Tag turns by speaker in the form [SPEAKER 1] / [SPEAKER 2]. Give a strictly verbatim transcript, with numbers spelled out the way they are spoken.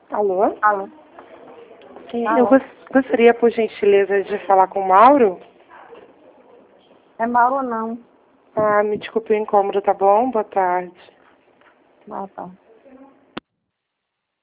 [SPEAKER 1] Alô?
[SPEAKER 2] Alô?
[SPEAKER 1] Sim,
[SPEAKER 2] Alô?
[SPEAKER 1] eu gos- gostaria, por gentileza, de falar com o Mauro.
[SPEAKER 2] É Mauro não.
[SPEAKER 1] Ah, me desculpe o incômodo, tá bom? Boa tarde.
[SPEAKER 2] Ah, tá.